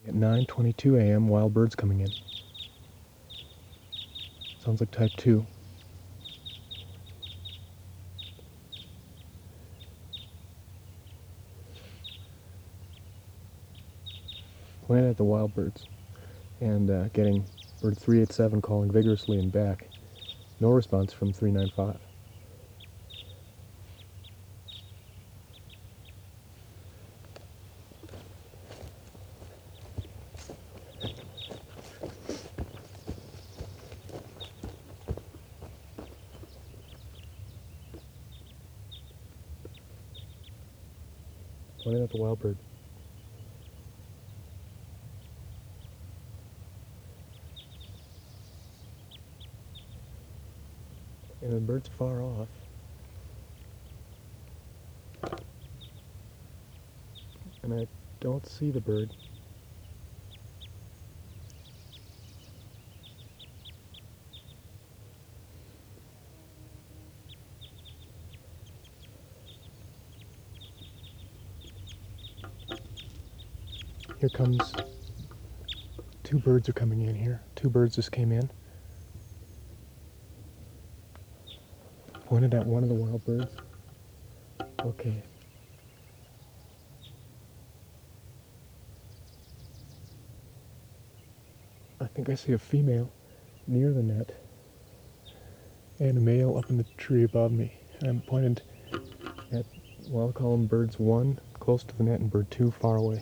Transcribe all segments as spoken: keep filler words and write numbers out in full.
At nine twenty-two a m, wild birds coming in. Sounds like type two. Pointed at the wild birds and uh, getting bird three eight seven calling vigorously and back. No response from three nine five. Pointed at the wild bird. And the bird's far off. And I don't see the bird. Here comes, two birds are coming in here. Two birds just came in. Pointed at one of the wild birds. Okay. I think I see a female near the net and a male up in the tree above me. I'm pointed at, well, I'll call them birds one close to the net and bird two far away.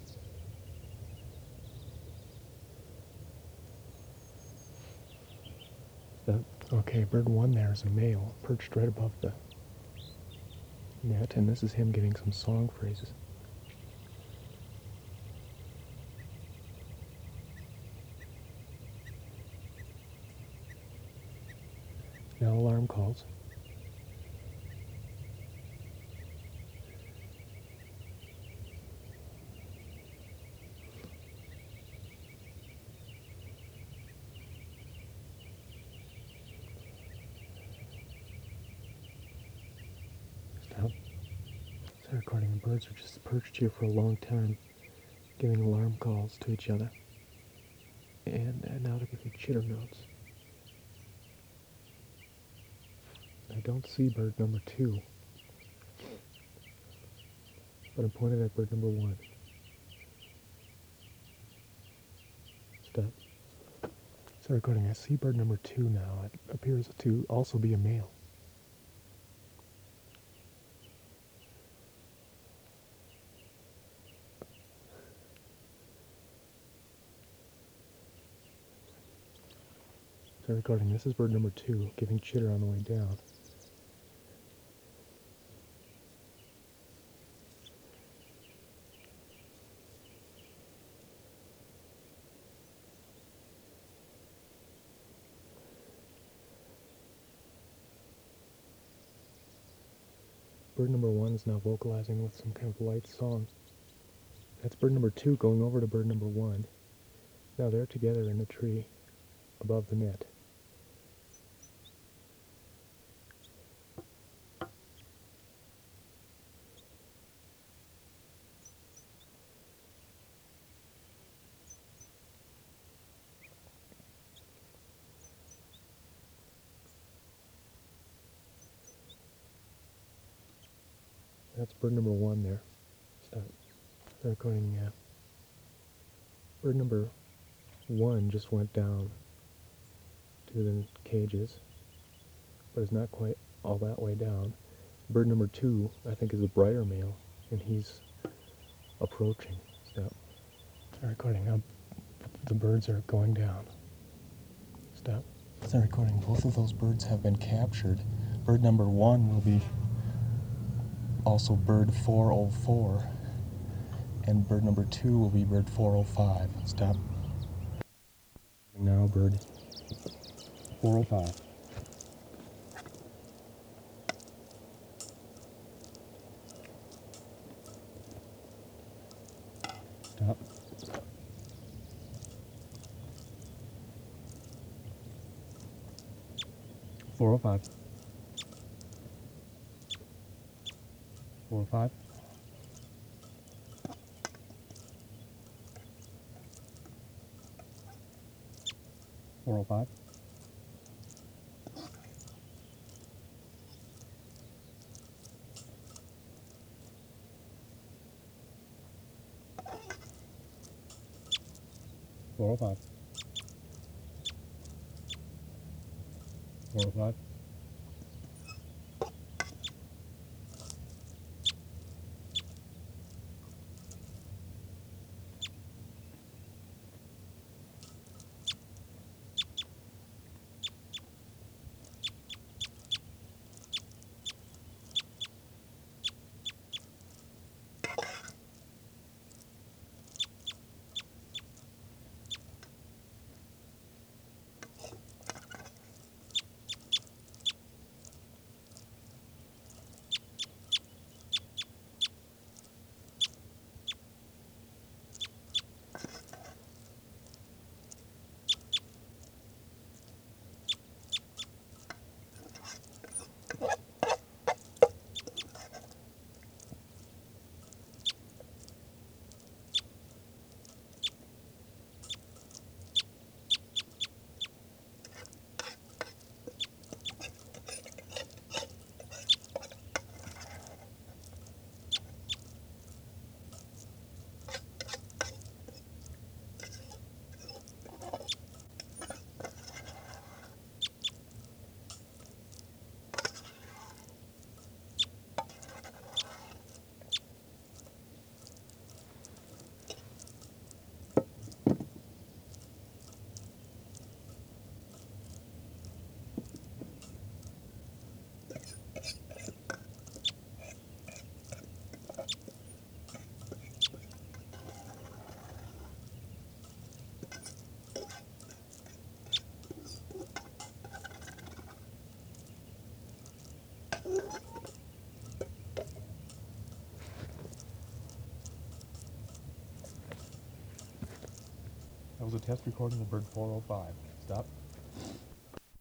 That, okay, bird one there is a male perched right above the net, and this is him giving some song phrases. Now alarm calls. Stop. Start recording. The birds are just perched here for a long time, giving alarm calls to each other. And, and now they're giving chitter notes. I don't see bird number two, but I'm pointed at bird number one. Stop. Start recording. I see bird number two now. It appears to also be a male. Start recording. This is bird number two, giving chitter on the way down. Bird number one is now vocalizing with some kind of light song. That's bird number two going over to bird number one. Now they're together in the tree above the net. That's bird number one there. Stop. Start recording. Uh, bird number one just went down to the cages, but is not quite all that way down. Bird number two, I think, is a brighter male, and he's approaching. Stop. Start recording. Now the birds are going down. Stop. Start recording. Both of those birds have been captured. Bird number one will be also bird four oh four, and bird number two will be bird four oh five. Stop. Now bird four oh five. Stop. four oh five. four oh five. four oh five. four oh five. four oh five. That was a test recording of bird four oh five. Stop.